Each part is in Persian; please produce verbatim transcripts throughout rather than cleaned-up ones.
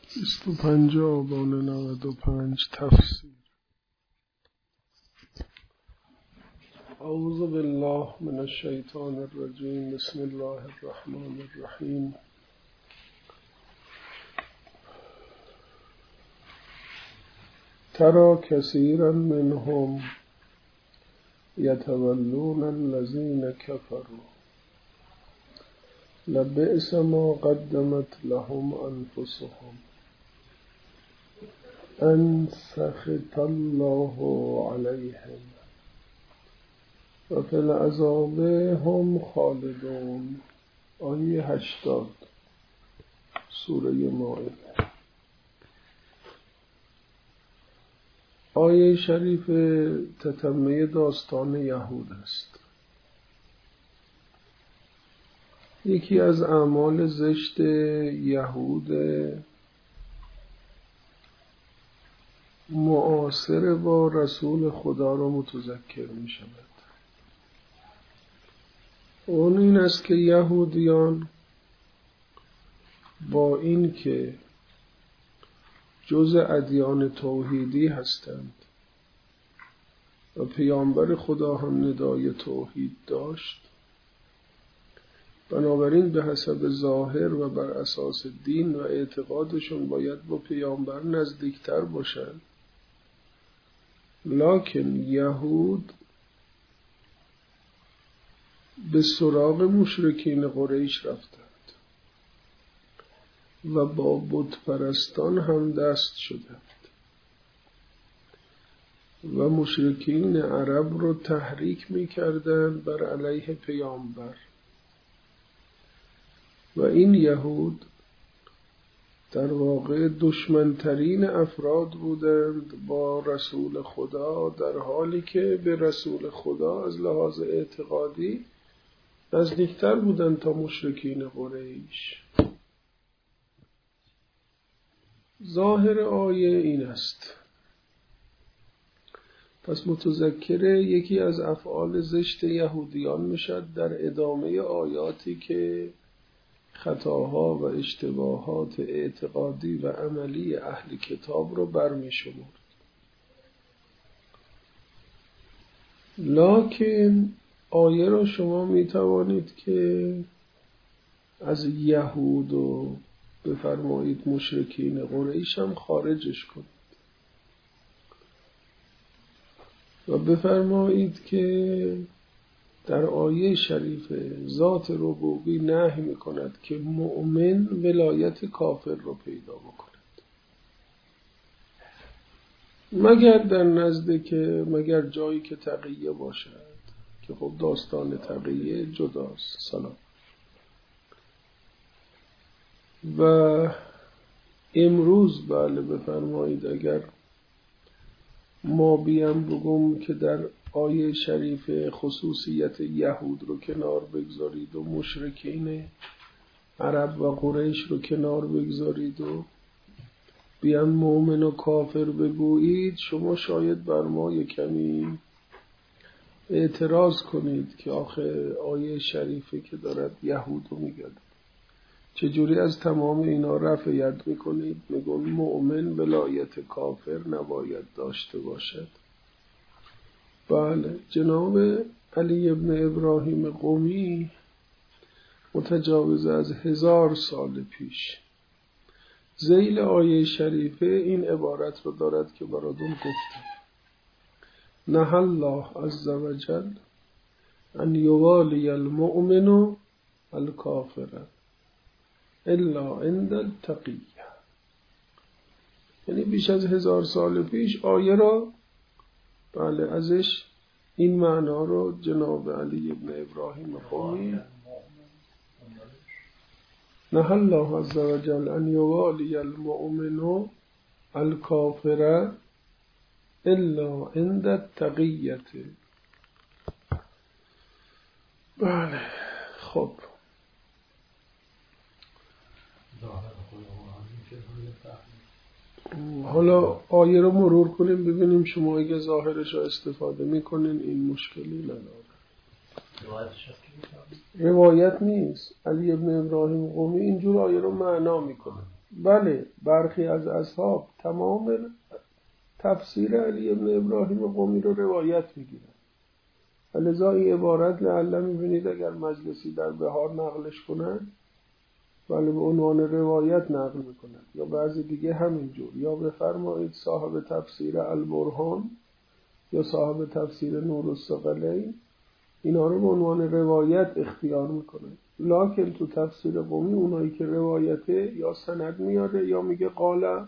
بیست و پنج آبان نود و پنج تفسیر. اعوذ بالله من الشیطان الرجیم. بسم الله الرحمن الرحیم. ترى كثيرا منهم يتولون الذين كفروا لبئس ما قدمت لهم أنفسهم أن سخط الله عليهم وفي العذاب هم خالدون. آیه هشتاد سوره مائده. آیه شریف تتمه داستان یهود است. یکی از اعمال زشت یهود معاصر با رسول خدا را متذکر می شود. اون این است که یهودیان با این که جز ادیان توحیدی هستند و پیامبر خدا هم ندای توحید داشت، بنابراین به حسب ظاهر و بر اساس دین و اعتقادشون باید با پیامبر نزدیکتر باشند. لکن یهود به سراغ مشرکین قریش رفتند و با بت پرستان هم دست شدند و مشرکین عرب رو تحریک می کردند بر علیه پیامبر. و این یهود در واقع دشمنترین افراد بودند با رسول خدا، در حالی که به رسول خدا از لحاظ اعتقادی نزدیکتر بودند تا مشرکین قریش. ظاهر آیه این است. پس متذکر یکی از افعال زشت یهودیان میشد در ادامه آیاتی که خطاها و اشتباهات اعتقادی و عملی اهل کتاب رو برمی شمرد. لکن آیه را شما می توانید که از یهود و بفرمایید مشرکین قریش هم خارجش کنید و بفرمایید که در آیه شریف ذات ربوبی نهی می کند که مؤمن ولایت کافر رو پیدا بکند، مگر در نزد که مگر جایی که تقیه باشد، که خب داستان تقیه جداست. سلام. و امروز بله بفرمایید اگر ما بیام بگم که در آیه شریف خصوصیت یهود رو کنار بگذارید و مشرکین عرب و قریش رو کنار بگذارید و بیان مؤمن و کافر بگویید، شما شاید بر ما یک کمی اعتراض کنید که آخه آیه شریفه که دارد یهود رو میگه، چجوری از تمام اینا رفع ید میکنید؟ میگون مؤمن ولایت کافر نباید داشته باشد. بله، جناب علی ابن ابراهیم قمی متجاوز از هزار سال پیش ذیل آیه شریفه این عبارت رو دارد که براتون گفتم: نهى الله عز وجل ان یوالی المؤمن الکافر الا عند التقیه. یعنی بیش از هزار سال پیش آیه را بله ازش این معنا رو جناب علی ابن ابراهیم قمی نهى الله عز وجل ان یوالی المؤمن الکافر الا عند التقیه. بله خب حالا آیه رو مرور کنیم ببینیم شما اگه ظاهرش رو استفاده میکنین این مشکلی نداره. روایت نیست. علی ابن ابراهیم قمی اینجور آیه رو معنا میکنه. بله برخی از اصحاب تمام تفسیر علی ابن ابراهیم قمی رو روایت میگیرن. لذا این عبارت لعله میبینید اگر مجلسی در بهار نقلش کنن ولی به عنوان روایت نقل میکنن، یا بعضی دیگه همینجور، یا بفرمایید صاحب تفسیر البرهان یا صاحب تفسیر نور الثقلین اینا رو به عنوان روایت اختیار میکنن. لکن تو تفسیر قمی اونایی که روایته یا سند میاره یا میگه قال،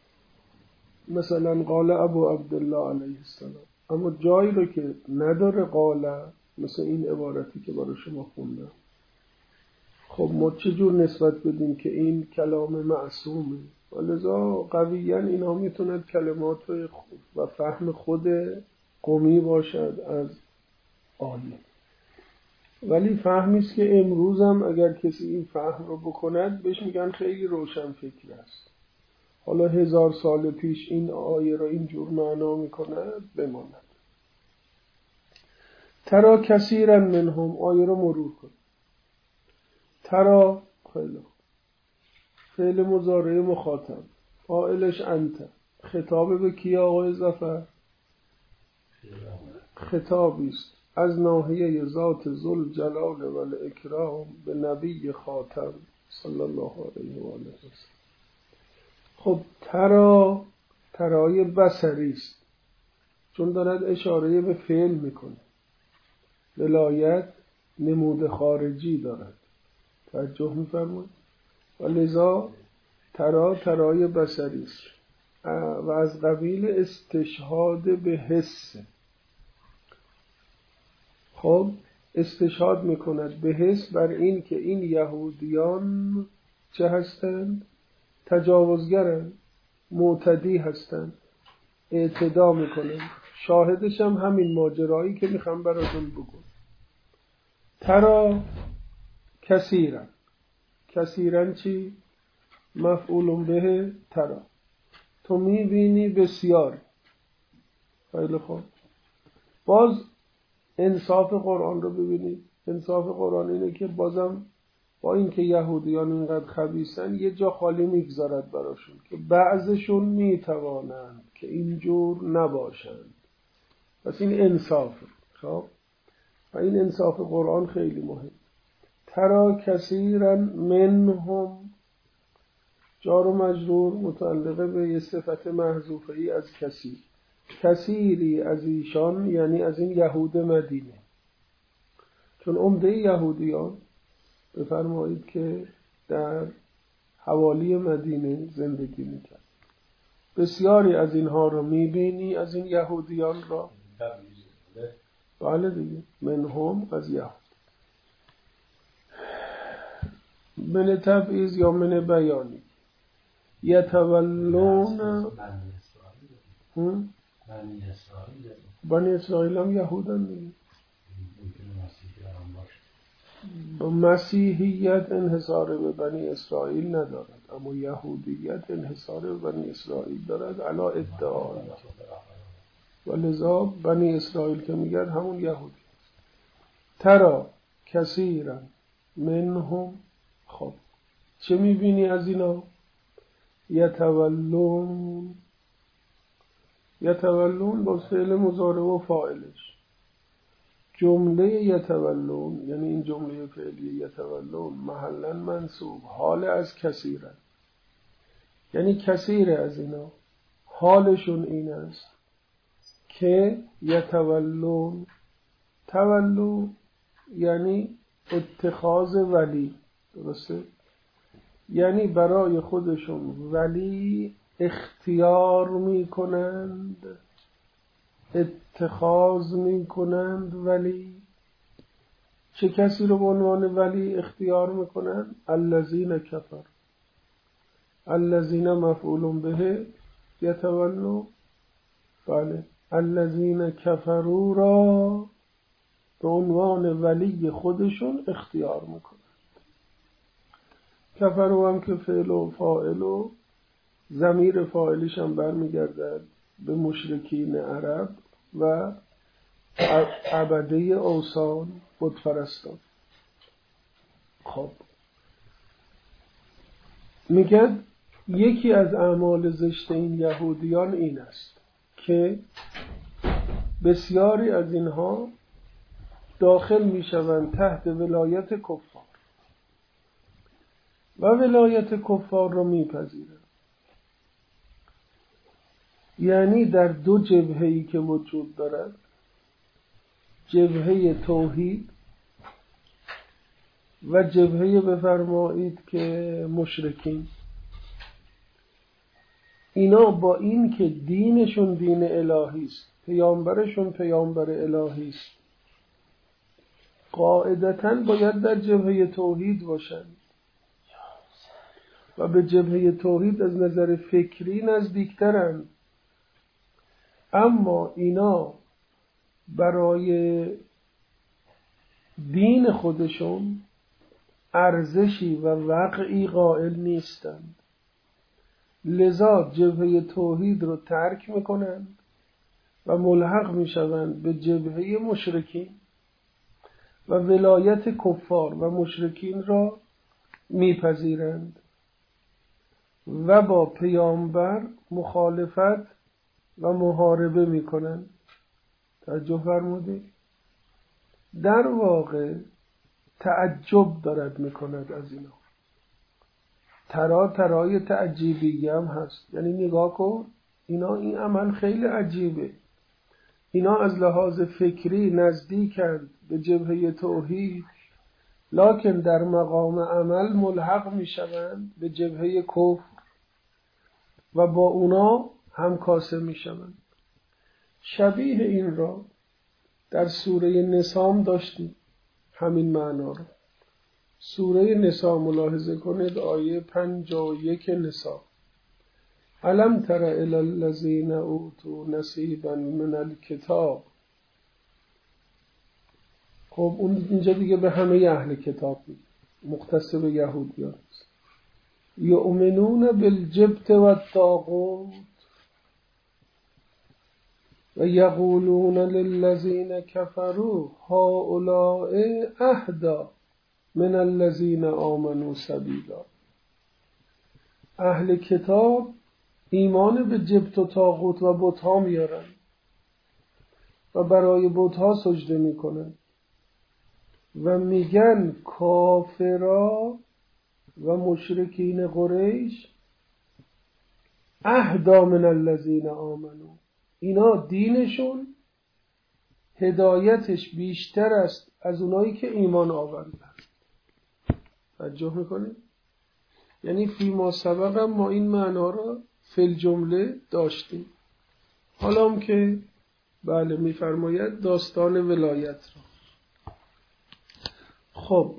مثلا قال ابو عبدالله علیه السلام، اما جایی رو که نداره قال، مثل این عبارتی که برای شما خوندم، خب ما چجور نسبت بدیم که این کلام معصومه؟ ولذا قویاً اینا میتوند کلمات و فهم خود قمی باشد از آیه، ولی فهمیست که امروز هم اگر کسی این فهم رو بکند بهش میگن خیلی روشن فکر است. حالا هزار سال پیش این آیه رو اینجور معنا میکند بماند. ترا کثیرا منهم، آیه رو مرور کن. ترا خیلی فعل مضارع مخاطب، فاعلش انت، خطاب به کی آقای ظفر؟ خطابی است از ناحیه ذات ذل جلال و الاکرام به نبی خاتم صلی الله علیه و آله و سلم. خب ترا ترای بصری است چون دارد اشاره به فعل میکنه. ولایت نمود خارجی دارد، توجه میفرمایید، و لذا ترا ترای بصری است و از قبیل استشهاد به حس. خب استشهاد میکند به حس بر این که این یهودیان چه هستند؟ تجاوزگرند، معتدی هستند، اعتدا میکنند. شاهدش هم همین ماجرایی که میخوام براتون بگم. ترا کثیرا، کثیرا چی؟ مفعول به ترا، تو میبینی بسیار. خیلی خوب، باز انصاف قرآن رو ببینید. انصاف قرآن اینه که بازم با اینکه یهودیان اینقدر خبیثن یه جا خالی میگذارد براشون که بعضشون میتوانند که اینجور نباشند. پس این انصافه. خب و این انصاف قرآن خیلی مهم. ترا کثیرا منهم، جار و مجرور متعلقه به یه صفت محذوفه ای از کثیر. کثیری از ایشان یعنی از این یهود مدینه، چون عمده یهودیان بفرمایید که در حوالی مدینه زندگی میکرد. بسیاری از اینها رو میبینی، از این یهودیان را. بله دیگه، منهم از یهود. من تبعیض یا من بیانی. یتولون بنی اسرائیل هم یهودن دیگه. مسیحیت انحصار به بنی اسرائیل ندارد، اما یهودیت انحصار به بنی اسرائیل دارد علا ادعا، و لذا بنی اسرائیل که میگن همون یهودی. ترا کثیرا منهم، خب چه میبینی از اینا؟ یتولون، یتولون با فعل مضارع و فاعلش. جمله یتولون یعنی این جمله فعلی یتولون محلا منصوب، حال از کثیرا، یعنی کثیر از اینا حالشون این است که یتولون. تولو یعنی اتخاذ ولی، درسته؟ یعنی برای خودشون ولی اختیار میکنند، اتخاذ میکنند. ولی چه کسی رو به عنوان ولی اختیار میکنند؟ الذین کفر. الذین مفعول به یتولو، بله، الذین کفروا را به عنوان ولی خودشون اختیار میکنند. کفروا هم که فعل و فاعل و ضمیر فاعلش هم برمیگردد به مشرکین عرب و عبده اوثان، بت پرستان. خب میگه یکی از اعمال زشت این یهودیان این است که بسیاری از اینها داخل می شوند تحت ولایت کفار و ولایت کفار را می پذیرند. یعنی در دو جبهه‌ای که وجود دارد، جبهه توحید و جبهه بفرمایید که مشرکین، اینا با این که دینشون دین الهی است، پیامبرشون پیامبر الهی است، قاعدتاً باید در جبهه توحید باشن و به جبهه توحید از نظر فکری نزدیکترن. اما اینا برای دین خودشون ارزشی و وقعی قائل نیستند، لذا جبهه توحید رو ترک میکنند و ملحق میشوند به جبهه مشرکین و ولایت کفار و مشرکین را میپذیرند و با پیامبر مخالفت و محاربه میکنند. توجه فرمودید؟ در واقع تعجب دارد میکند از اینا. ترا ترای تعجیبی هم هست، یعنی نگاه کن اینا این عمل خیلی عجیبه، اینا از لحاظ فکری نزدیکند به جبهه توحید، لکن در مقام عمل ملحق میشوند به جبهه کفر و با اونا همکاسه میشوند. شبیه این را در سوره نسام داشتیم، همین معنا رو. سوره نساء ملاحظه کنید، آیه پنجاه و یک نساء. الم تر الی الذین اوتوا نصیبا من الکتاب. خب اون اینجا دیگه به همه اهل کتاب میگه، مختص به یهودیان است. یؤمنون بالجبت و الطاغوت و یقولون للذین کفروا هؤلاء اهدی من الذین آمنوا سبیلا. اهل کتاب ایمان به جبت و طاغوت و بت‌ها میارن و برای بت‌ها سجده میکنن و میگن کافرا و مشرکین قریش اهدی من الذین آمنوا، اینا دینشون هدایتش بیشتر است از اونایی که ایمان آوردن. توجه میکنید؟ یعنی فی ما سبق ما این معنا را فی الجمله داشتیم. حالا هم که بله میفرماید داستان ولایت را. خب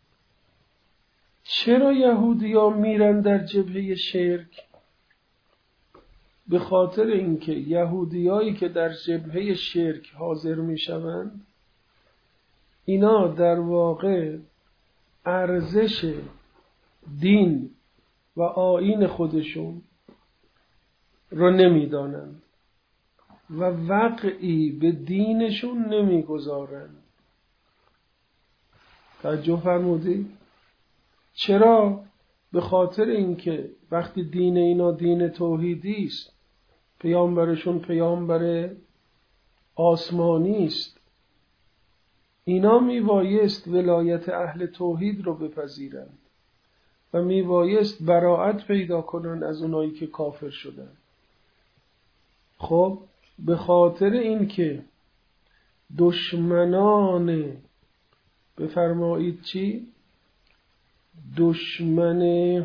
چرا یهودی‌ها میرن در جبهه شرک؟ به خاطر اینکه یهودیایی که در جبهه شرک حاضر میشوند، اینا در واقع ارزش دین و آیین خودشون رو نمیدانند و وقعی به دینشون نمیگذارند. توجه فرمودید؟ چرا؟ به خاطر اینکه وقتی دین اینا دین توحیدی است، پیامبرشون پیامبر آسمانی است، اینا میبایست ولایت اهل توحید رو بپذیرند و میبایست براءت پیدا کنند از اونایی که کافر شدن. خب به خاطر اینکه دشمنان بفرمایید چی؟ دشمن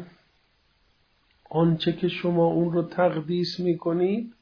آنچه که شما اون رو تقدیس میکنید،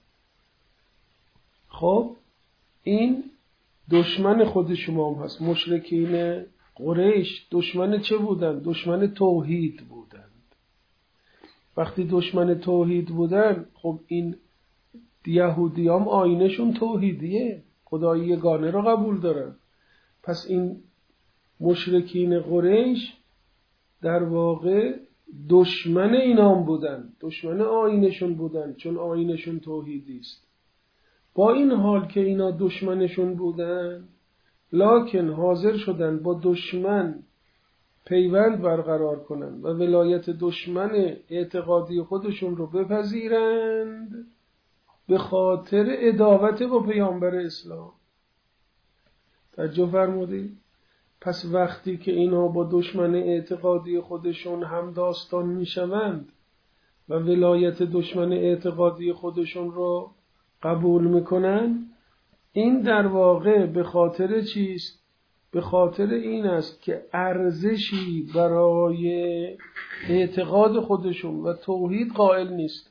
خب این دشمن خود شما هم هست. مشرکین قریش دشمن چه بودند؟ دشمن توحید بودند. وقتی دشمن توحید بودند، خب این یهودی هم آیینشون توحیدیه، خدای یگانه رو قبول دارن. پس این مشرکین قریش در واقع دشمن اینام بودن، دشمن آیینشون بودن، چون آیینشون توحیدی است. با این حال که اینا دشمنشون بودن، لکن حاضر شدن با دشمن پیوند برقرار کنند و ولایت دشمن اعتقادی خودشون رو بپذیرند به خاطر عداوت با پیامبر اسلام. توجه فرمودید؟ پس وقتی که اینا با دشمن اعتقادی خودشون هم داستان میشوند و ولایت دشمن اعتقادی خودشون رو قبول میکنن، این در واقع به خاطر چیست؟ به خاطر این است که ارزشی برای اعتقاد خودشون و توحید قائل نیست.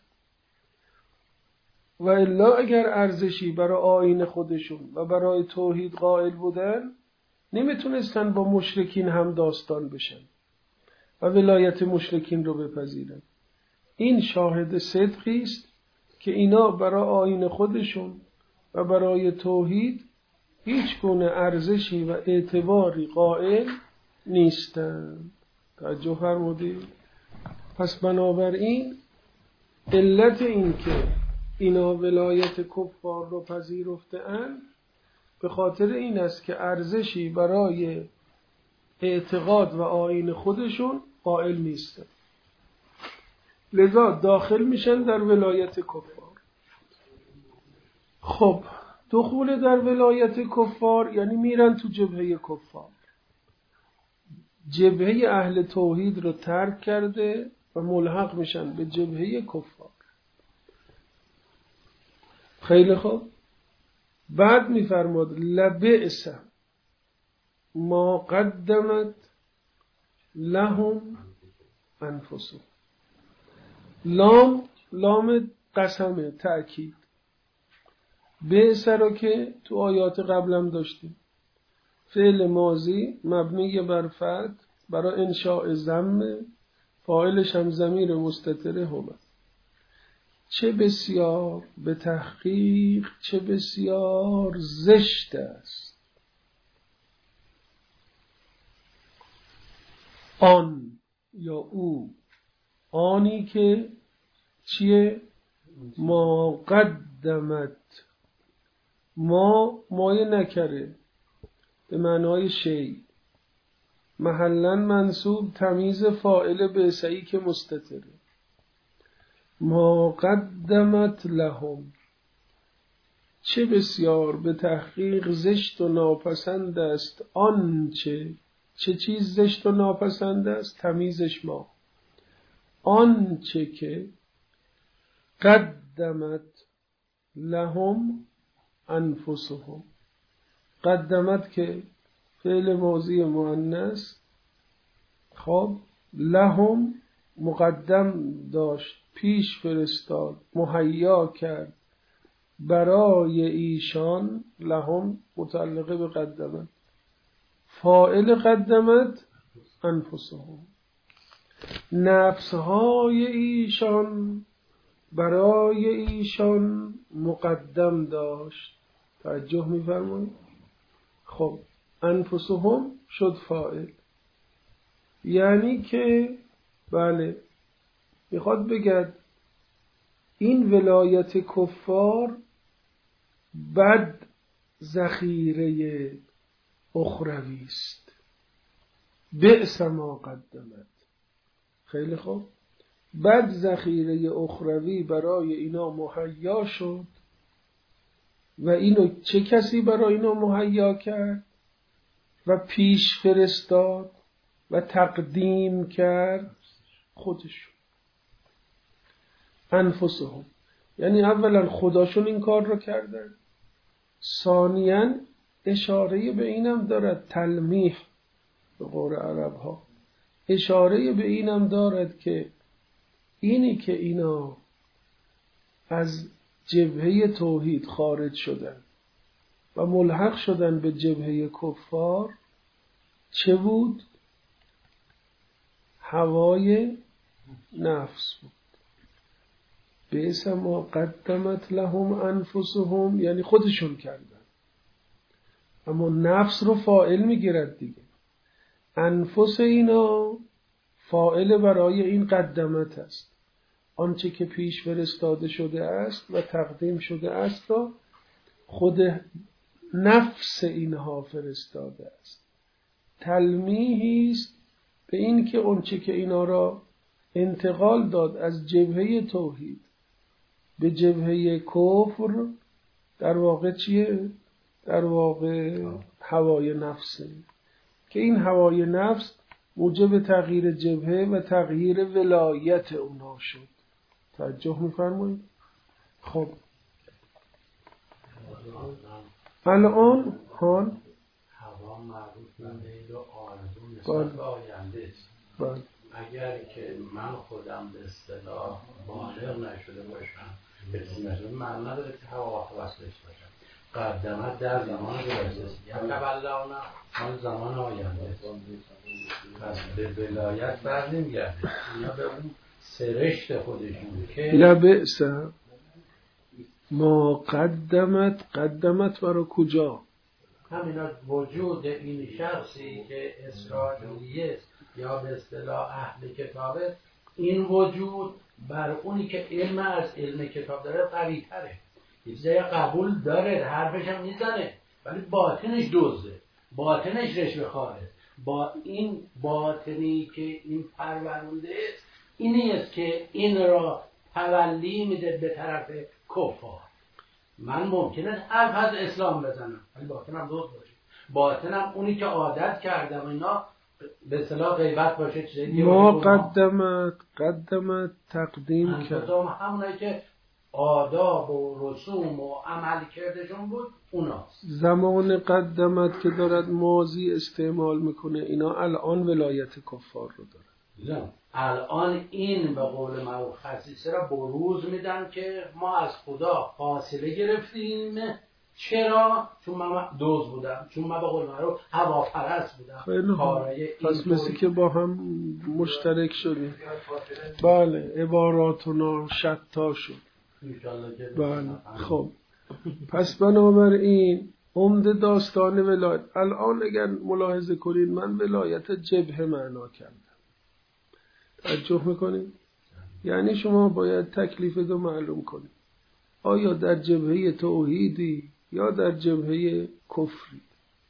و الا اگر ارزشی برای آیین خودشون و برای توحید قائل بودن، نمیتونستن با مشرکین هم داستان بشن و ولایت مشرکین رو بپذیرن. این شاهد صدقی است که اینا برای آیین خودشون و برای توحید هیچ گونه ارزشی و اعتباری قائل نیستند. توجه فرمودید؟ پس بنابراین علت این که اینا ولایت کفار رو پذیرفته اند به خاطر این است که ارزشی برای اعتقاد و آیین خودشون قائل نیستند، لذا داخل میشن در ولایت کفار. خب دخول در ولایت کفار یعنی میرن تو جبهه کفار، جبهه اهل توحید رو ترک کرده و ملحق میشن به جبهه کفار. خیلی خوب، بعد میفرماد لبئس ما قدمت لهم انفسهم. لام لام قسمه، تأکید. بئس رو که تو آیات قبلم داشتیم، فعل ماضی مبنی بر فتح برای انشاء ضمه، فاعلش هم ضمیر مستتر هم. چه بسیار به تحقیق چه بسیار زشت است آن یا او، آنی که چیه؟ ما قدمت، ما مایه نکره به معنای شی، محلاً منصوب، تمیز فاعل بعثی که مستتره. ما قدمت لهم، چه بسیار به تحقیق زشت و ناپسند است آنچه. چه چیز زشت و ناپسند است؟ تمیزش ما. آنچه که قدمت لهم انفسهم. قدمت که فعل ماضی مؤنث، خب لهم مقدم داشت، پیش فرستاد، مهیا کرد برای ایشان. لهم متعلقه به قدمت، فاعل قدمت انفسهم، نفسهای ایشان برای ایشان مقدم داشت. توجه می‌فرمایید؟ خب انفسهم شد فاعل، یعنی که بله میخواد بگد این ولایت کفار بد ذخیره اخروی است. بئس ما قدمت. خیلی خوب، بد ذخیره اخروی برای اینا مهیا شد. و اینو چه کسی برای اینا مهیا کرد و پیش فرستاد و تقدیم کرد؟ خودشون، انفسهم. یعنی اولا خداشون این کار رو کردن، ثانیاً اشاره به اینم دارد، تلمیح به قول عرب ها، اشاره به اینم دارد که اینی که اینا از جبهه توحید خارج شدن و ملحق شدن به جبهه کفار چه بود؟ هوای نفس بود. بئس ما قدمت لهم انفسهم، یعنی خودشون کردن، اما نفس رو فاعل میگیرد دیگه. انفس اینا فاعل برای این قدمت است، آنچه که پیش فرستاده شده است و تقدیم شده است را خود نفس اینها فرستاده است. تلمیحی است به این که اونچه که اینا را انتقال داد از جبهه توحید به جبهه کفر در واقع چیه؟ در واقع هوای نفسه که این هوای نفس موجب تغییر جبهه و تغییر ولایت اونا شد. توجه می‌فرمایید؟ خب الان حال هوا مربوط به میل و آرزو نسبت به آینده است. بله. اگر که من خودم به اصطلاح بالغ نشده باشم به نشده من نداره که هوا هوس داشته باشم. قدمت در زمان گذشته یا تبلانا مال زمان آینده است. پس به ولایت بر نمیگرده. اینا به اون سرشت خودشون که لبئس ما قدمت قدمت برای کجا؟ همینا وجود این شخصی که اسرائیلی است یا به اصطلاح اهل کتابه، این وجود بر اونی که علم از علم کتاب داره قوی تره. یه چیزایی قبول داره، حرفش هم میزنه، ولی باطنش دزده، باطنش رشوه خواره. با این باطنی که این پرورنده است، اینی است که این را تولی میده به طرف کفار. من ممکنه حرف از اسلام بزنم ولی باطنم دوست باشه، باطنم اونی که عادت کردم اینا به اصطلاح غیبت باشه. چیزی ما قدمت قدمت تقدیم کرد همونایی که آداب و رسوم و عمل کردشون بود اوناست. زمان قدمت که دارد ماضی استعمال میکنه، اینا الان ولایت کفار رو داره. نه الان این به قول معروف خصیصه را بروز میدن که ما از خدا فاصله گرفتیم. چرا؟ چون من دوز بودم، چون من به قول معروف هواپرست بودم. خیلی پس مثل که با هم مشترک شدیم. بله عباراتنا شتا شد. بله خب پس بنابراین عمده داستان ولایت الان اگر ملاحظه کنید من ولایت جبهه معنا کردم. توجه میکنید؟ یعنی شما باید تکلیف رو معلوم کنید، آیا در جبهه توحیدی یا در جبهه کفری.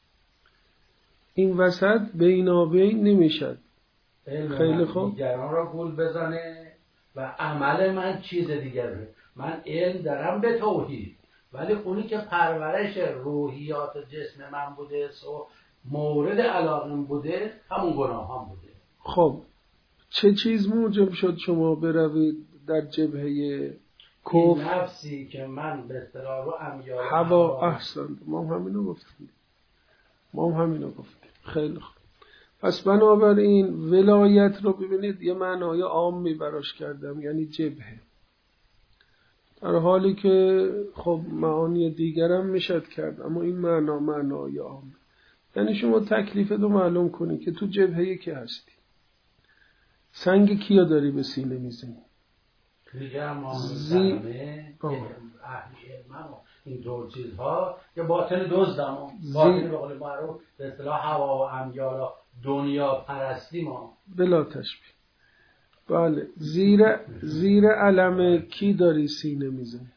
این وسط بینابین نمیشد. خیلی خوب دیگران را گول بزنه و عمل من چیز دیگره. من علم دارم به توحید ولی اونی که پرورش روحیات جسم من بوده و مورد علاقم بوده همون گناه هم بوده. خب چه چیز موجب شد شما بروید در جبهه کفر؟ نفسی که من به اصطلاح رو امیال هوا احسن ما هم همینو گفتیم ما هم همینو گفتیم. خیلی خوب پس بنابراین ولایت رو ببینید یه معنای عامی براش کردم، یعنی جبهه، در حالی که خب معانی دیگرم میشد کرد اما این معنا معنای عام. یعنی شما تکلیفت رو معلوم کنی که تو جبهه که هستی. سنگ کیا داری به سینه میزنی؟ زی اهلی علم این دور چیزها که باطن دزدم باطن به قول معروف به اصطلاح هوا و امیال دنیا پرستی ما بلا تشبیه. بله زیر زیر علم کی داری سینه میزنی؟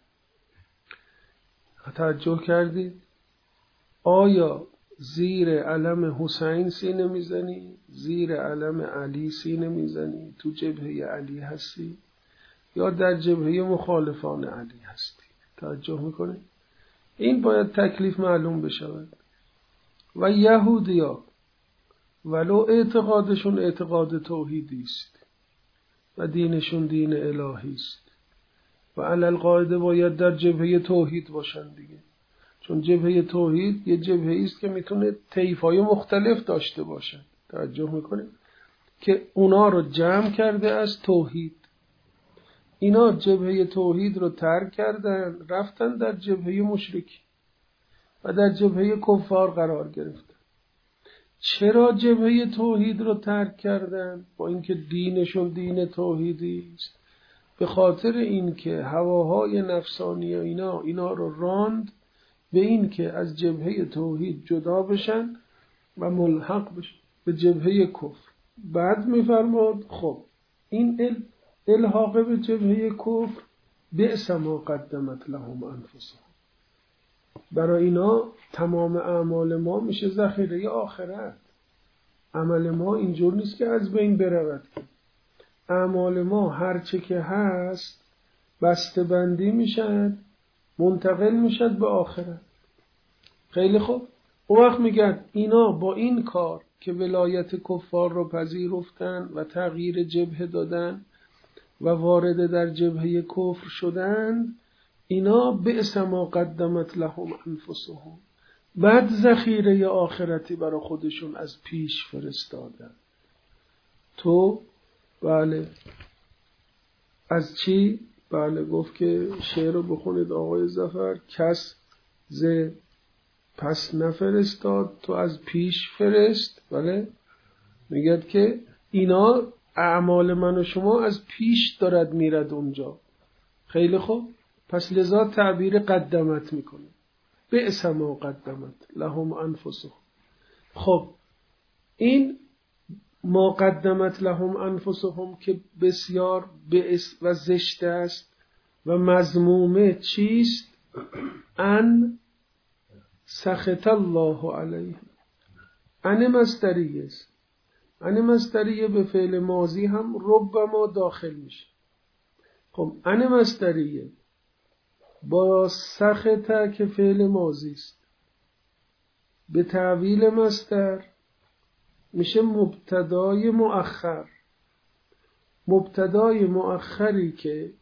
توجه کردید؟ آیا زیر علم حسین سینه میزنی؟ زیر علم علی سینه میزنی؟ تو جبهه علی هستی؟ یا در جبهه مخالفان علی هستی؟ توجه میکنی؟ این باید تکلیف معلوم بشود. و یهودیا ولو اعتقادشون اعتقاد توحیدی است و دینشون دین الهی است و علل قاعده باید در جبهه توحید باشن دیگه، چون جبهه توحید یه جبهه است که میتونه طیف‌های مختلف داشته باشن. توجه میکنید که اونا رو جمع کرده از توحید. اینا جبهه توحید رو ترک کردن رفتن در جبهه مشرکی و در جبهه کفار قرار گرفتن. چرا جبهه توحید رو ترک کردن؟ با اینکه دینشون دین توحیدی است، به خاطر اینکه هواهای نفسانی اینا اینا رو راند به این که از جبهه توحید جدا بشن و ملحق بشن به جبهه کفر. بعد میفرماد خب این ال الحاق به جبهه کفر بئس ما قدمت لهم انفسهم، برای اینا تمام اعمال ما میشه ذخیره آخرت. عمل ما اینجور نیست که از بین برود. اعمال ما هرچه که هست بسته بندی میشد، منتقل میشد به آخرت. خیلی خوب. اون وقت میگن اینا با این کار که ولایت کفار رو پذیرفتن و تغییر جبهه دادن و وارد در جبهه کفر شدند، اینا بئس ما قدمت لهم انفسهم، بعد ذخیره آخرتی برای خودشون از پیش فرستادن. تو بله از چی؟ بله گفت که شعر رو بخونید آقای ظفر. کس ز پس نفرستاد تو از پیش فرست. بله میگد که اینا اعمال من و شما از پیش دارد میرد اونجا. خیلی خوب. پس لذا تعبیر قدمت میکنه، بئس ما قدمت لهم انفسهم. خب این ما قدمت لهم انفسهم که بسیار بئس و زشت است و مذمومه چیست؟ ان سخط الله علیه. ان مصدریه است. ان مصدریه به فعل ماضی هم ربما داخل میشه. خب ان مصدریه با سخط که فعل ماضی است به تعویل مصدر میشه مبتدای مؤخر. مبتدای مؤخری که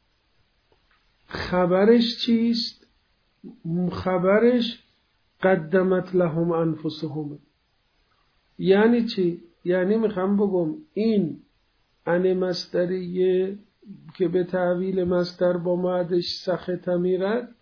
خبرش چیست؟ خبرش قدمت لهم انفسهم. یعنی چی؟ یعنی میخوام بگم این ان مصدریه که به تعویل مصدر با معدش سخط میرد،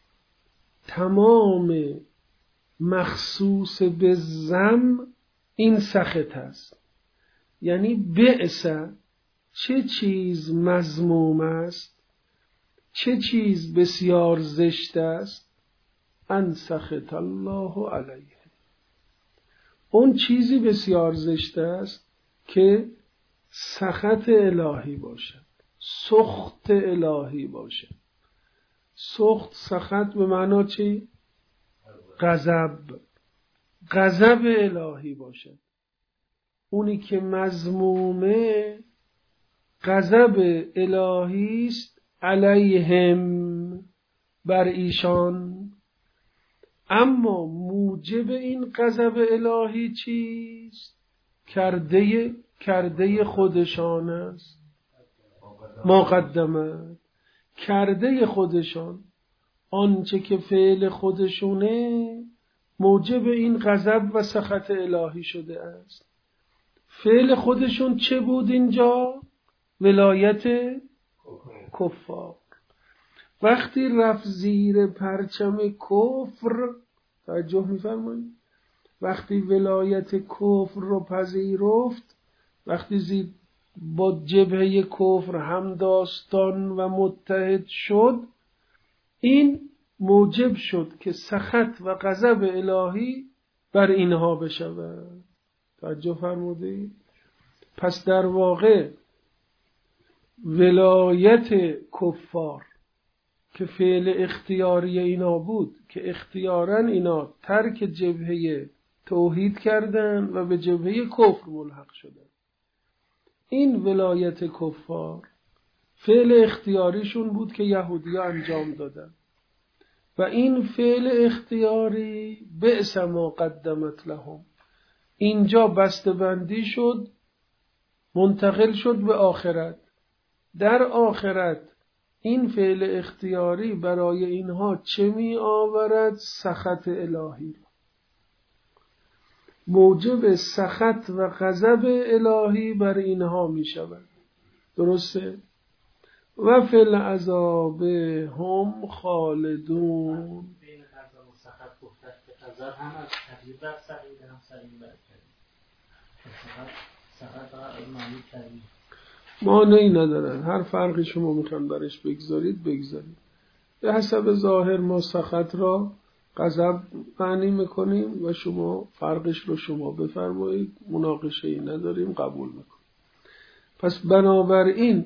تمام مخصوص به ذم این سخط است. یعنی بئس چه چیز مذموم است، چه چیز بسیار زشت است، ان سخط الله علیه. اون چیزی بسیار زشت است که سخط الهی باشد، سخط الهی باشد. سخط سخط به معنا چی؟ غضب. غضب الهی باشد. اونی که مذمومه غضب الهی است علیهم، بر ایشان. اما موجب این غضب الهی چیست؟ کرده کرده خودشان است. ما قدمت کرده خودشان، آنچه که فعل خودشونه موجب این غضب و سخط الهی شده است. فعل خودشون چه بود اینجا؟ ولایت کفار. وقتی رفت زیر پرچم کفر، توجه می‌فرمایید، وقتی ولایت کفر رو پذیرفت، وقتی زیر با جبهه کفر هم داستان و متحد شد، این موجب شد که سخط و غضب الهی بر اینها بشود. توجه فرمودید؟ پس در واقع ولایت کفار که فعل اختیاری اینا بود، که اختیاراً اینا ترک جبهه توحید کردن و به جبهه کفر ملحق شدن، این ولایت کفار فعل اختیاریشون بود که یهودی‌ها انجام دادن و این فعل اختیاری بئس ما قدمت لهم اینجا بسته‌بندی شد، منتقل شد به آخرت. در آخرت این فعل اختیاری برای اینها چه می آورد؟ سخط الهی، موجب سخط و غضب الهی بر اینها می شود. درسته؟ و فی العذاب هم خالدون. بین غضب و سخط گفتش که غضب هم از کبیر بر صغیر هم صغیر بر کبیر. سخط سخط معنی کبیر معنی ندارن. هر فرقی شما میخوان برش بگذارید بگذارید. به حسب ظاهر ما سخط را غضب معنی میکنیم و شما فرقش رو شما بفرمایید، مناقشه ای نداریم، قبول میکنیم. پس بنابراین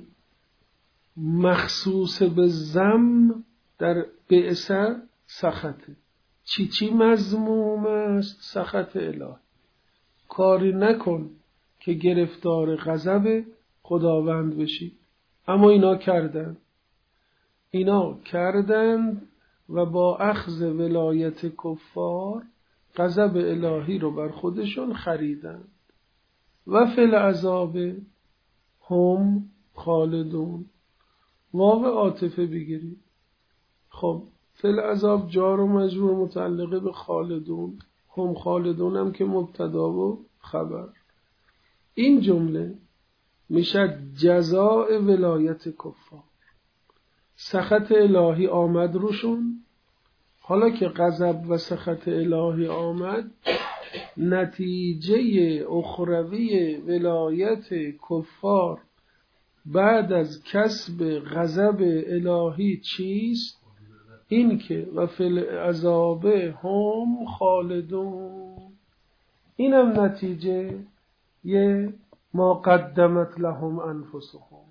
مخصوص به ذم در بئس سخطه. چی چی مذموم است؟ سخط الهی. کاری نکن که گرفتار غضب خداوند بشی. اما اینا کردن اینا کردن و با اخذ ولایت کفار غضب الهی رو بر خودشون خریدن. و فی العذاب هم خالدون. واو عاطفه بگیرید. خب فی العذاب جار و مجرور متعلقه به خالدون، هم خالدون هم که مبتدا و خبر. این جمله میشه جزاء ولایت کفار. سخط الهی آمد روشون. حالا که غضب و سخط الهی آمد، نتیجه اخروی ولایت کفار بعد از کسب غضب الهی چیست؟ این که و فی العذاب هم خالدون. اینم نتیجه یه ما قدمت لهم انفسهم.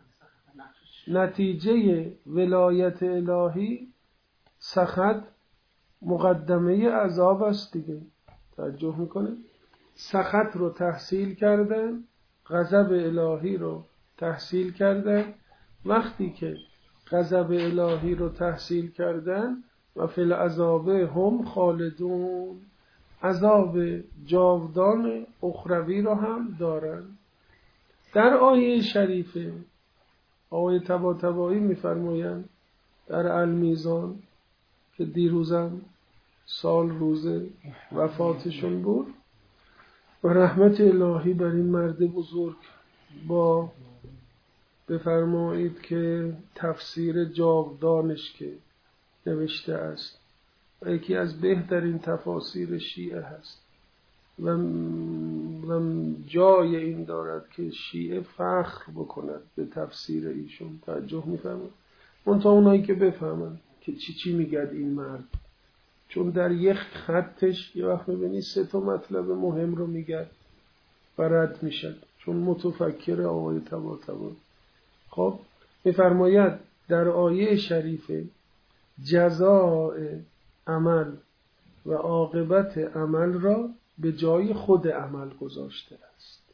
نتیجه ولایت الهی سخط مقدمه عذاب است دیگه. توجه میکنه؟ سخط رو تحصیل کردن، غضب الهی رو تحصیل کردن. وقتی که غضب الهی رو تحصیل کردن و فی العذاب هم خالدون، عذاب جاودان اخروی رو هم دارن. در آیه شریفه آیه طباطبایی میفرمایند در المیزان که دیروزم سال روز وفاتشون بود و رحمت الهی بر این مرد بزرگ با بفرمایید که تفسیر جاودانش که نوشته است و یکی از بهترین تفاسیر شیعه هست و, و جای این دارد که شیعه فخر بکند به تفسیر ایشون. توجه میفهمند منتها اونایی که بفهمند که چی چی میگد این مرد، چون در یک خطش یه وقت میبینی سه تا مطلب مهم رو میگد و رد میشد، چون متفکر آقای طباطبایی. خب میفرماید در آیه شریفه جزاء عمل و عاقبت عمل را به جای خود عمل گذاشته است.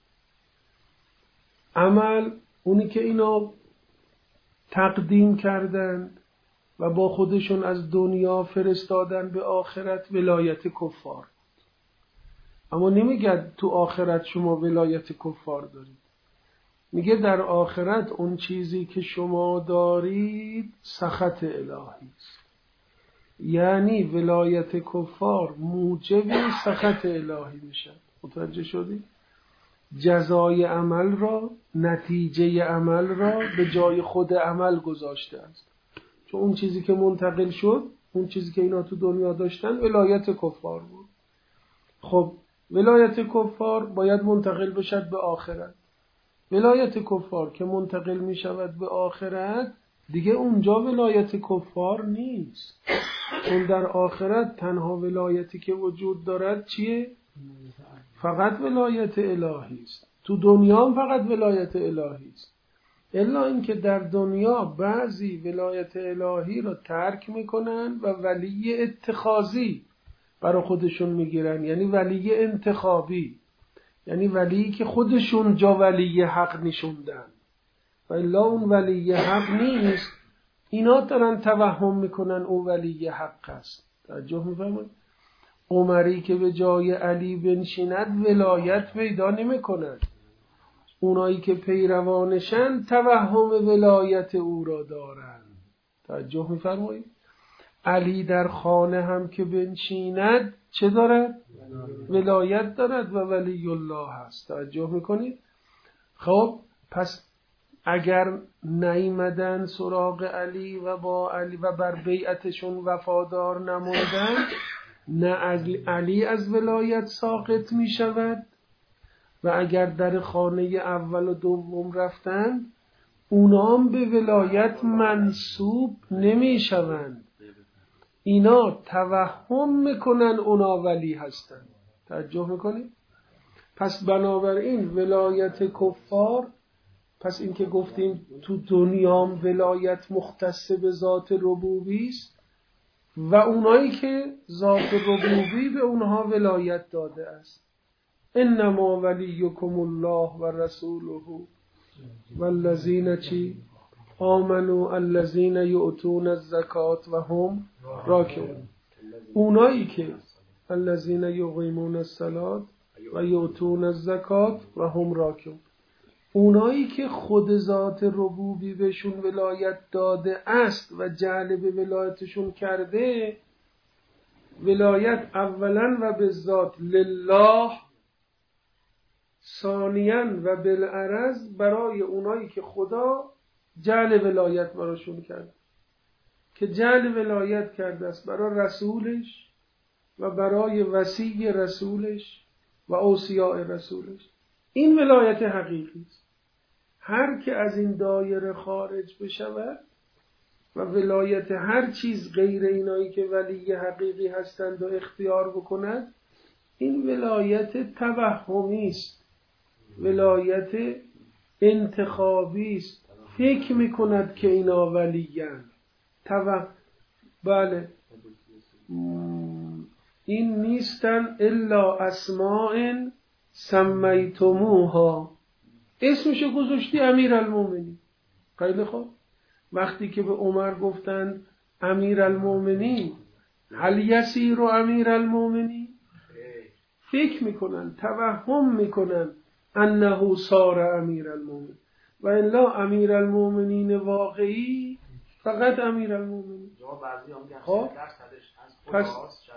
عمل اونی که اینا تقدیم کردن و با خودشون از دنیا فرستادن به آخرت ولایت کفار. اما نمیگه تو آخرت شما ولایت کفار دارید، میگه در آخرت اون چیزی که شما دارید سخط الهی است. یعنی ولایت کفار موجب سخط الهی میشه. متوجه شدی؟ جزای عمل را، نتیجه عمل را به جای خود عمل گذاشته است. چون اون چیزی که منتقل شد، اون چیزی که اینا تو دنیا داشتن ولایت کفار بود. خب ولایت کفار باید منتقل بشد به آخرت. ولایت کفار که منتقل می شود به آخرت دیگه اونجا ولایت کفار نیست. اون در آخرت تنها ولایتی که وجود دارد چیه؟ فقط ولایت الهی است. تو دنیا هم فقط ولایت الهی است. الا اینکه در دنیا بعضی ولایت الهی رو ترک میکنن و ولی اتخاذی برای خودشون میگیرن، یعنی ولی انتخابی، یعنی ولی که خودشون جا ولی حق نشوندن و الا اون ولی حق نیست. اینا دارن توهم میکنن اون ولی حق است. توجه میفهمید؟ عمری که به جای علی بنشیند ولایت پیدا نمیکند. اونایی که پیروانشن توهم ولایت او را دارند. توجه میفرمایید؟ علی در خانه هم که بنشیند چه دارد؟ ولایت دارد و ولی الله هست. توجه میکنید؟ خب پس اگر نیامدن سراغ علی و با علی و بر بیعتشون وفادار نموندن، نه علی از ولایت ساقط می شود و اگر در خانه اول و دوم رفتن اونام به ولایت منسوب نمی شوند. اینا توهم میکنن اونا ولی هستن. توجه میکنید؟ پس بنابراین ولایت کفار، پس این که گفتیم تو دنیام ولایت مختص به ذات ربوبی است و اونایی که ذات ربوبی به اونها ولایت داده است. انما ولیکم الله و رسوله والذین چی آمنوا الذین یؤتون الزکات و هم راکعون. اونایی که الذین یقیمون الصلاة و یؤتون الزکات و هم راکعون، اونایی که خود ذات ربوبی بهشون ولایت داده است و جلب ولایتشون کرده، ولایت اولا و به ذات لله، ثانیاً و بالعرض برای اونایی که خدا جعل ولایت براشون کرده، که جعل ولایت کرده است برای رسولش و برای وصی رسولش و اوصیاء رسولش. این ولایت حقیقی است. هر که از این دایره خارج بشود و ولایت هر چیز غیر اینایی که ولی حقیقی هستند و اختیار بکند، این ولایت توهمی است، ولایت انتخابی است. فکر میکند که اینا ولیان تو... بله این نیستن الا اسماء سمیتموها، اسمشو گذاشتی امیرالمومنین. خیلی خوب، وقتی که به عمر گفتند امیرالمومنین هل یسیر امیرالمومنین، فکر میکنن، توهم میکنن انه صار امیرالمومنین، و الا امیرالمومنین واقعی فقط امیرالمومنین. خب پس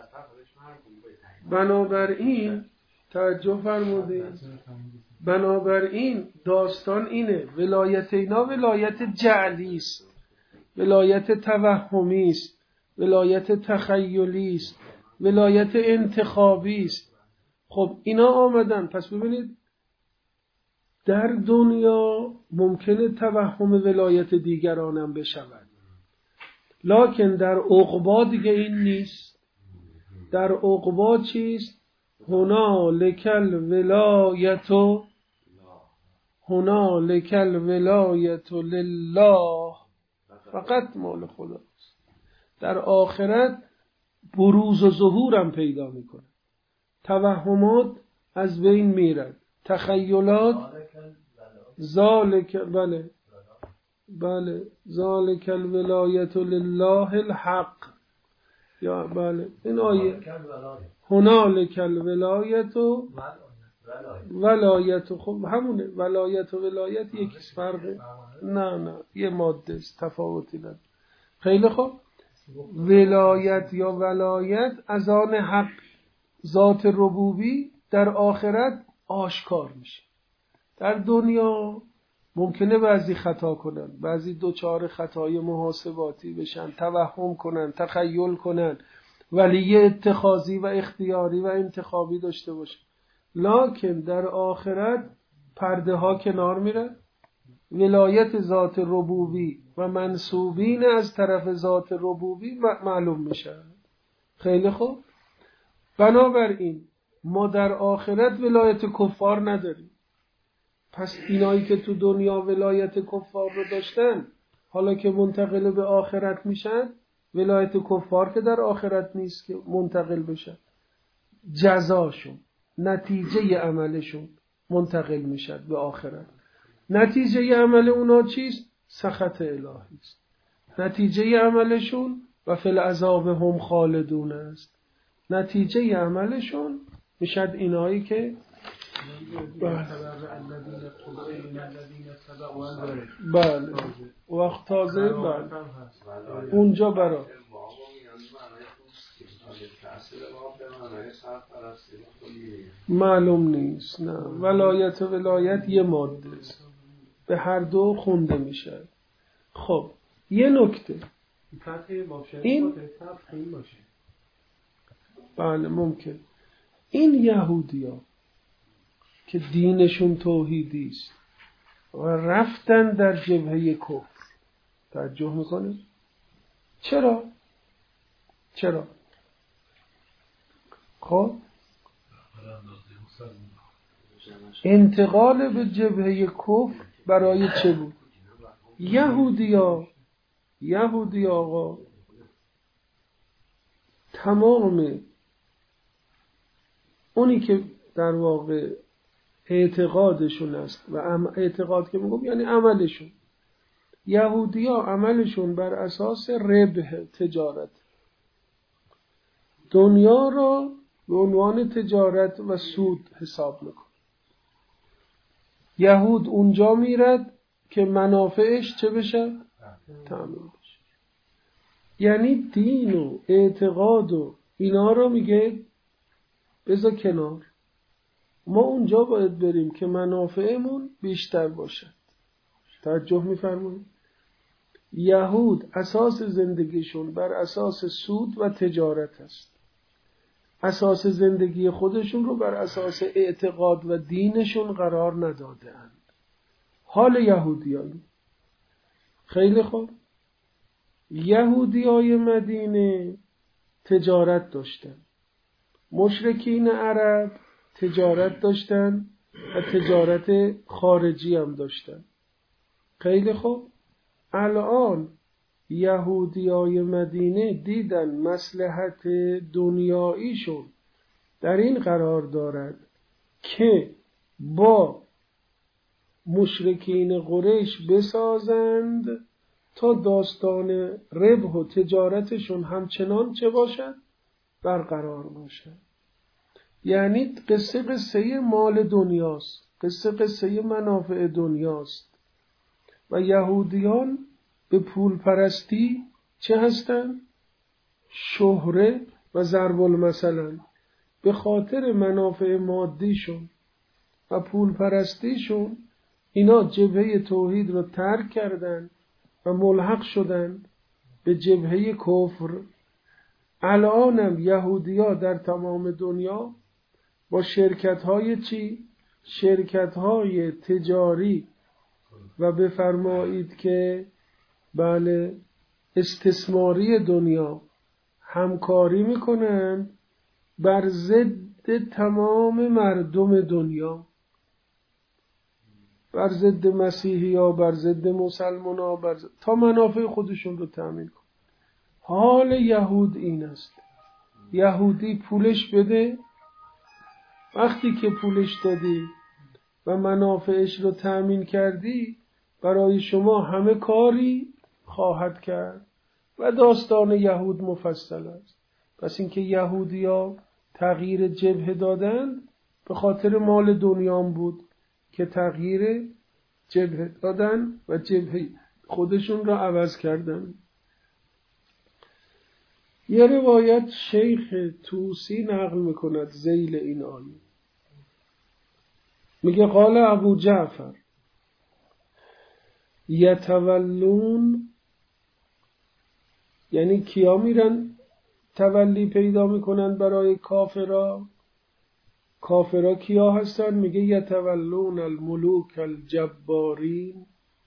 بنابراین توجه فرمودید، بنابراین داستان اینه، ولایت اینا ولایت جعلی است، ولایت توهمی است، ولایت تخیلی است، ولایت انتخابی است. خب اینا آمدن، پس ببینید در دنیا ممکنه توهم ولایت دیگرانم بشود، لکن در عقبا دیگه این نیست. در عقبا چیست؟ هنالک الولایت هنالک الولایت لله، فقط مال خداست. در آخرت بروز و ظهورم پیدا میکنه، توهمات از بین میرد، تخیلات ذالک بله بله ذالک الولایت لله الحق، یا بله این آیه هنالک الولایت ولایت، خب همونه، ولایت و ولایت یکیست، فرقه نه نه یه ماده است، تفاوتی نداره. خیلی خوب، ولایت یا ولایت از آن حق ذات ربوبی در آخرت آشکار میشه. در دنیا ممکنه بعضی خطا کنن، بعضی دوچار خطای محاسباتی بشن، توهم کنن، تخیل کنن، ولی اتخاذی و اختیاری و انتخابی داشته باشن، لکن در آخرت پرده ها کنار میره، ولایت ذات ربوبی و منسوبین از طرف ذات ربوبی معلوم میشه. خیلی خوب، بنابراین ما در آخرت ولایت کفار نداریم. پس اینایی که تو دنیا ولایت کفار رو داشتن، حالا که منتقل به آخرت میشن، ولایت کفار که در آخرت نیست که منتقل بشن، جزاشون، نتیجه عملشون منتقل میشد به آخرت. نتیجه عمل اونا چیست؟ سخط الهی است. نتیجه عملشون و فی العذاب هم خالدون است. نتیجه عملشون میشد اینایی که بله وقت تازه بله اونجا برا معلوم نیست. نه، ولایت و ولایت یه ماده است، به هر دو خونده میشه. خب یه نکته این بله ممکن این یهودی‌ها که دینشون توحیدی است و رفتن در جبهه کفر، توجه میکنه؟ چرا؟ چرا؟ خب انتقال به جبهه کفر برای چه بود؟ یهودی‌ها یهودی آقا تمام اونی که در واقع اعتقادشون است و اعتقاد که میگم یعنی عملشون. یهودی ها عملشون بر اساس ربح، تجارت، دنیا را به عنوان تجارت و سود حساب میکن. یهود اونجا میرد که منافعش چه بشه؟ تامین بشه. یعنی دین و اعتقاد و اینا رو میگه بذار کنار، ما اونجا باید بریم که منافعمون بیشتر باشد. توجه میفرمایید؟ یهود اساس زندگیشون بر اساس سود و تجارت است. اساس زندگی خودشون رو بر اساس اعتقاد و دینشون قرار نداده اند. حال یهودیان خیلی خوب. یهودیای مدینه تجارت داشتن، مشرکین عرب تجارت داشتن و تجارت خارجی هم داشتن. خیلی خوب. الان یهودیای مدینه دیدن مصلحت دنیاییشون در این قرار دارد که با مشرکین قریش بسازند تا داستان ربح و تجارتشون همچنان چه باشد؟ برقرار باشد. یعنی قصه قصه مال دنیاست، قصه قصه منافع دنیاست. و یهودیان به پول پرستی چه هستن؟ شهره و ضرب المثل. به خاطر منافع مادیشون و پول پرستیشون اینا جبهه توحید رو ترک کردن و ملحق شدن به جبهه کفر. الانم یهودی‌ها در تمام دنیا با شرکت‌های چی؟ شرکت‌های تجاری و بفرمایید که بله استثماری دنیا همکاری میکنن بر ضد تمام مردم دنیا، بر ضد مسیحی ها، بر ضد مسلمان ها، بر ضد... تا منافع خودشون رو تامین کن. حال یهود این است. یهودی پولش بده، وقتی که پولش دادی و منافعش رو تامین کردی برای شما همه کاری خواهد کرد و داستان یهود مفصل است. پس اینکه یهودیا تغییر جبهه دادن به خاطر مال دنیام بود که تغییر جبهه دادن و جبهه خودشون را عوض کردن. یه روایت شیخ توسی نقل میکند ذیل این آیه، میگه قال ابو جعفر یتولون، یعنی کیا میرن تولی پیدا میکنن برای کافرا؟ کافرا کیا هستن؟ میگه یتولون الملوک الجبارین،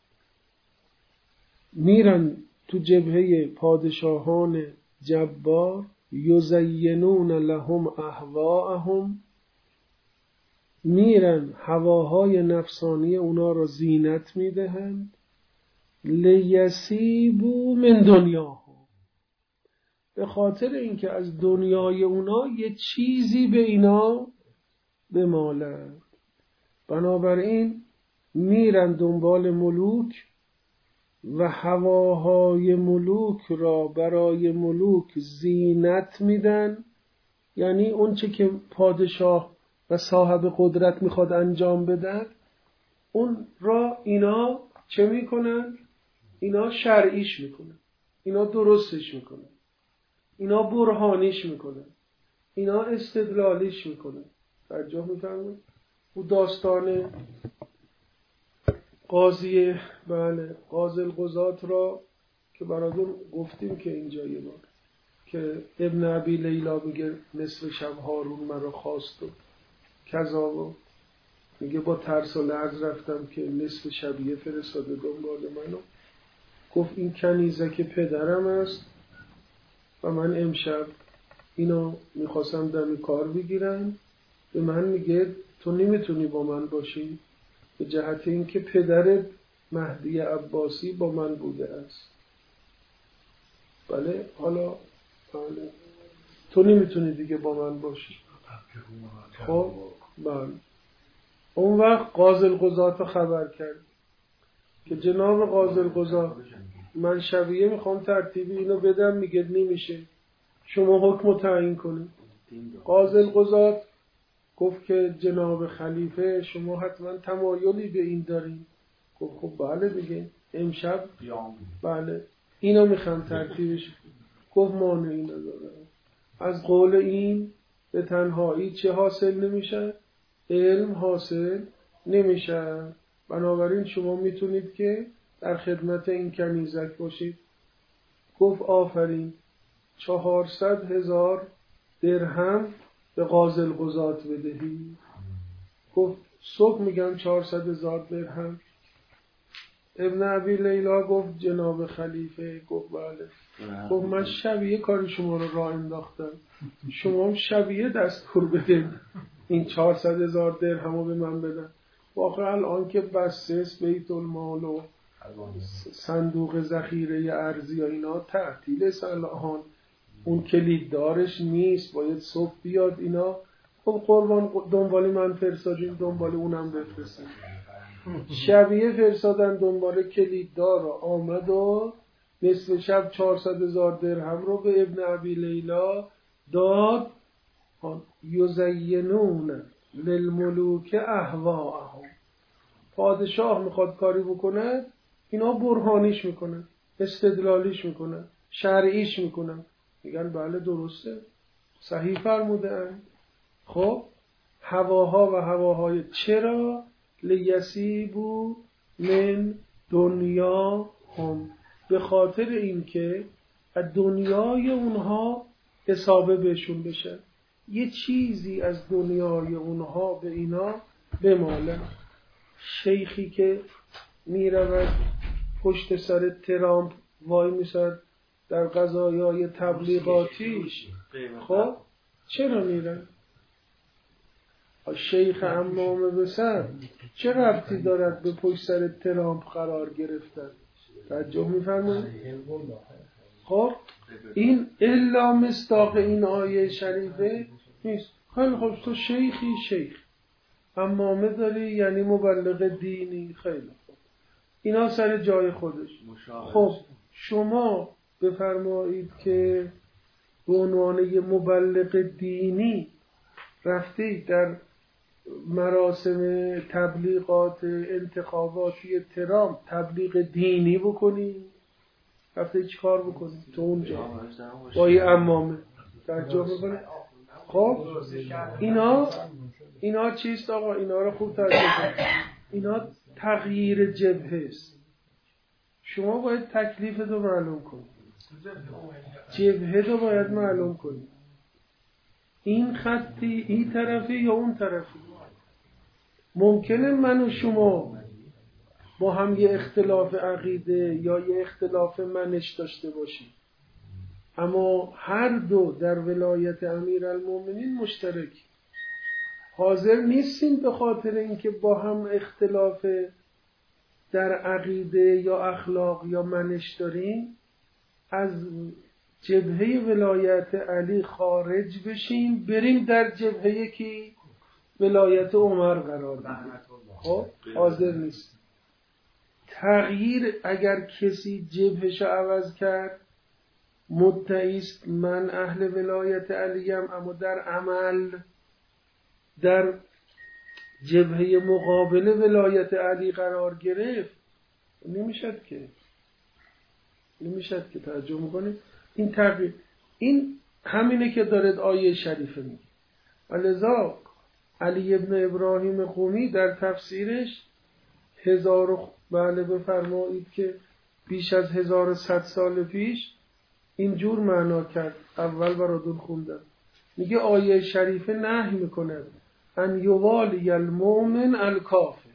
میرن تو جبهه پادشاهان جبار، یزینون لهم اهواءهم، میرن هواهای نفسانی اونا رو زینت میدهند، لیسیبو من دنیاها، به خاطر اینکه از دنیای اونا یه چیزی به اینا بمالد. بنابراین میرن دنبال ملوک و هواهای ملوک را برای ملوک زینت میدن. یعنی اون چه که پادشاه و صاحب قدرت میخواد انجام بدن اون را اینا چه میکنن؟ اینا شرعیش میکنن، اینا درستش میکنن، اینا برهانیش میکنن، اینا استدلالیش میکنن. توجه میفرمایید؟ او داستان قاضی بله قاضی القضات را که براتون گفتیم که اینجا یه بار که ابن ابی لیلا میگه نصف شب هارون مرا خواست و کذا و میگه با ترس و لرز رفتم که نصف شبیه فرستاده دنبال منو، گفت این کنیزک پدرم است و من امشب اینو میخواستم دم کار بگیرن، به من میگه تو نمیتونی با من باشی به جهت اینکه پدر مهدی عباسی با من بوده است. بله حالا بله تو نمیتونی دیگه با من باشی. خب بله. اون وقت قاضی القضات رو خبر کرد که جناب قاضی القضات من شبیه میخوام ترتیبی اینو بدم، میگه نمیشه، شما حکم رو تعیین کنید. قاضی القضات گفت که جناب خلیفه شما حتما تمایلی به این دارین. گفت خب بله دیگه امشب بله اینو میخوام ترتیبش. گفت مانعی نداره. از قول این به تنهایی چه حاصل نمیشه؟ علم حاصل نمیشه. بنابراین شما میتونید که در خدمت این کنیزک باشید. گفت آفرین. چهارصد هزار درهم به قاضی القضات بدهی. گفت صبح میگم چهارصد هزار درهم. ابن ابی لیلا گفت جناب خلیفه. گفت بله. گفت من شبیه کار شما رو راه انداختم، شما شبیه دستور بدید این چهارصد هزار درهم رو به من بدن. واقعا الان که بسته است بیت المال و صندوق ذخیره ارزی یا اینا تعطیل صلاحان، اون کلید دارش نیست، باید صبح بیاد اینا. خب قربان دنبالی من فرستادیم، دنبال اونم بفرستیم. شبیه فرستادن دنبال کلیددار آمد و نصف شب چهارصد هزار درهم رو به ابن ابی لیلا داد. یزینون للملوک اهواءهم. پادشاه میخواد کاری بکنه، اینا برهانیش میکنن، استدلالیش میکنن، شرعیش میکنن. میگن بله درسته، صحیح فرمودن. خب هواها و هواهای چرا؟ لیسیبو من دنیا هم، به خاطر اینکه از دنیای اونها اصابه بهشون بشه، یه چیزی از دنیای اونها به اینا بماله. شیخی که میرود پشت سر ترامپ وای میسد در قضایای تبلیغاتیش، خب چرا میرن؟ شیخ امامه بسر چه ربطی دارد به پشت سر ترامپ قرار گرفتن؟ توجه میفرمایید؟ خب این الا مصداق این آیه شریفه نیست. خیلی خب تو شیخی، شیخ امامه داری یعنی مبلغ دینی، خیلی خوب، اینا سر جای خودش. خب شما بفرمایید که به عنوان یه مبلغ دینی رفتید در مراسم تبلیغات انتخاباتی ترامپ تبلیغ دینی بکنی، رفته چی کار بکنی تو اونجا با یه عمامه توجه بکنی؟ خب اینا اینا چیست آقا؟ اینا رو خوب توجه کنید. اینا تغییر جبهه است. شما باید تکلیف رو معلوم کنید، جبهه رو باید معلوم کنید. این خطی این طرفی یا اون طرفی. ممکنه من و شما با هم یه اختلاف عقیده یا یه اختلاف منش داشته باشیم، اما هر دو در ولایت امیرالمومنین مشترک. حاضر نیستیم به خاطر اینکه با هم اختلاف در عقیده یا اخلاق یا منش داریم از جبهه ولایت علی خارج بشیم بریم در جبهه کی؟ ولایت عمر قرار بگیریم. خب حاضر نیست. تغییر اگر کسی جبهش عوض کرد مدعیست من اهل ولایت علیم، اما در عمل در جبهه مقابل ولایت علی قرار گرفت، نمیشد که نمیشد که توجه میکنید. این تغییر این همینه که دارد آیه شریفه میگه. ولذا علی ابن ابراهیم قمی در تفسیرش هزار و بله بفرمایید که بیش از هزار و صد سال پیش اینجور معنا کرد. اول براتون خوندم. میگه آیه شریفه نهی میکنه ان یوالی المؤمن الکافر.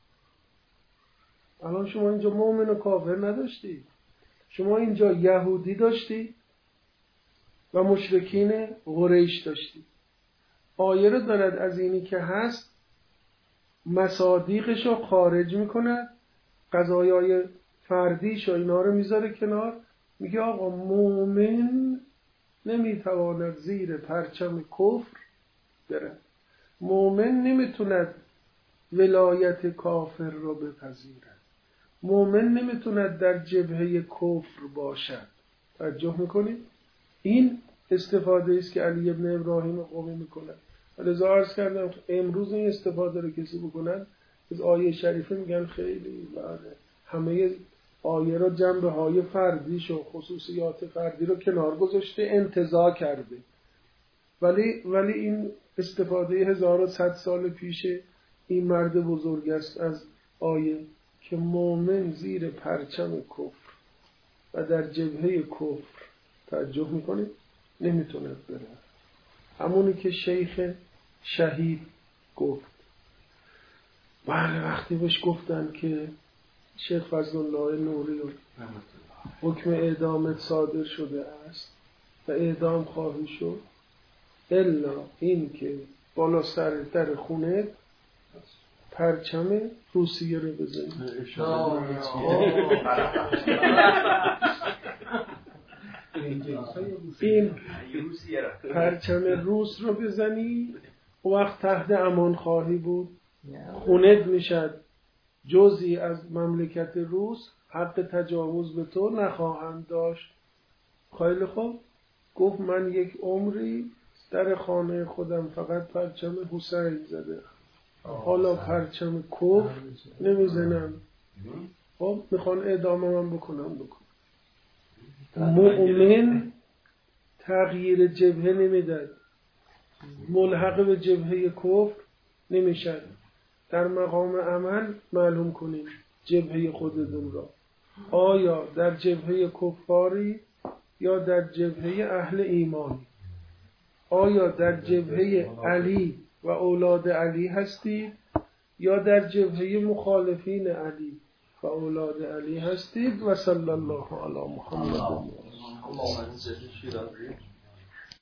الان شما اینجا مؤمن و کافر نداشتی، شما اینجا یهودی داشتی و مشرکین قریش داشتی. آیه رو دارد از اینی که هست مصادیقش رو خارج میکنه، قضایای فردیش و اینا رو میذاره کنار. میگه آقا مومن نمیتواند زیر پرچم کفر بره. مؤمن نمیتوند ولایت کافر را بپذیرد. مؤمن نمیتوند در جبهه کفر باشد. توجه میکنید؟ این استفاده است که علی ابن ابراهیم قمی میکنه. لذا عرض کردم امروز این استفاده رو کسی بکنن از آیه شریفه میگن خیلی بله همه آیه را جنبه های فردیش و خصوصیات فردی رو کنار گذاشته انتزاع کرده. ولی ولی این استفاده هزار و صد سال پیش این مرد بزرگ است از آیه که مؤمن زیر پرچم کفر و در جبهه کفر توجه میکنه نمیتونه بره. همونی که شیخ شهید گفت. بله وقتی بهش گفتن که شیخ فضل الله نوری حکم اعدامت صادر شده است و اعدام خواهی شد الا این که بالا سر در خونه پرچم روسیه رو بزنید. این پرچم روس رو بزنی و وقت تحت امان خواهی بود خونت میشد جزئی از مملکت روس حق تجاوز به تو نخواهند داشت. خیلی خوب گفت من یک عمری در خانه خودم فقط پرچم حسین زده حالا پرچم کفر نمیزنم. خب میخوان اعدام من بکنم بکن. مؤمن تغییر جبهه نمیداد، ملحق به جبهه کفر نمیشد. در مقام عمل معلوم کنیم جبهه خودتون را، آیا در جبهه کفاری یا در جبهه اهل ایمان؟ آیا در جبهه علی و اولاد علی هستید یا در جبهه مخالفین علی و اولاد علی هستید؟ و صلی الله علی محمد.